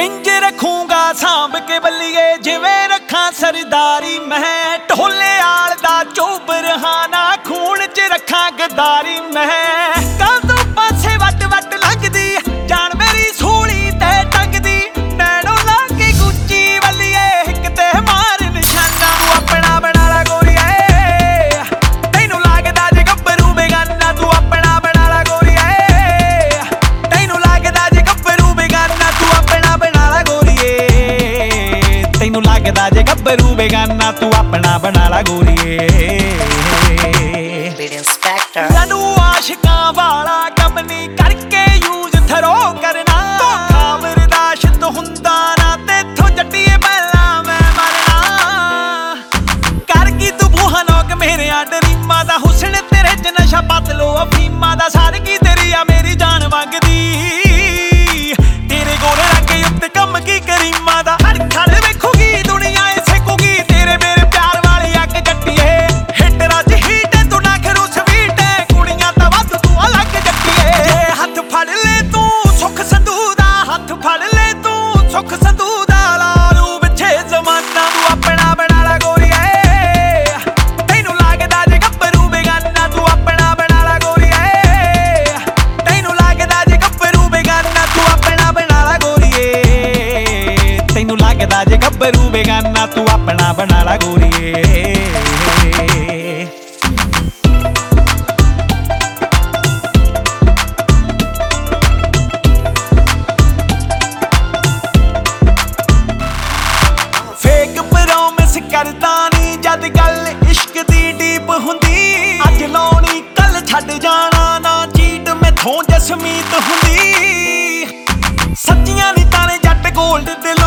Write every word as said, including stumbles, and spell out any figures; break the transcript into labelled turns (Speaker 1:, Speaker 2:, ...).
Speaker 1: इंज रखूंगा सांभ के बल्लिए जिवें रखा सरदारी। मैं ढोले आल दा चोब रहाना खून च रखा गद्दारी। मैं कल तो पासे वट वट लगदी जान मेरी सूली ते टंगदी। नैनो लागे गुच्ची बल्लिए हिक ते मार निशाना। तू अपना बना ला गोरिए तैनू लगदा जे गब्बरू बेगाना। तू अपना बना ला गोरिए तैनू लगदा जे गब्बरू बेगाना। तू अपना बना ला गोरिए तैनू लगदा जे गब्बरू बेगाना। तू अपना बना ला गोरिए। लडू आशिकां वाला कम नहीं करके यूज थरो करना। धोखा बर्दाश्त हुंदा ना तेथों जट्टिए पहला मैं मरना। करगी तू बूहा लोग मेरे डरीमा दा हुस्न तेरे च नशा पत लो अफीमा दा। सादगी तेरी आ मेरी जान मंगदी तेरे गोरे रंग उत्ते कम की करीमा दा। हर खड़ वेखूगी दुनिया ए सेकूगी तेरे मेरे प्यार वाली अग जट्टिए। हिट रज हीट तू ना खरू स्वीट कुड़ियां दा वध तू अलग जट्टिए। जे हथ फड़ ले तू सुख संधू दा हथ फड़ ले तू सुख संधू दा। लालू पिछे जमाना तू अपना बना ला गोरिए तैनू लगदा जे गब्बरू बेगाना। तू अपना बना ला गोरिए तैनू लगदा जे गब्बरू बेगाना। तू अपना बना ला गोरिए तैनू लगदा जे गब्बरू बेगाना। तू अपना बना ला गोरिए। फेक प्रॉमिस करदा नी जद गल इश्क दी डीप हुंदी। अज लाउणी कल छड्ड जाना ना चीट मैथों जसमीत हुंदी। सच्चियां नी ताने जट गोल्ड दिल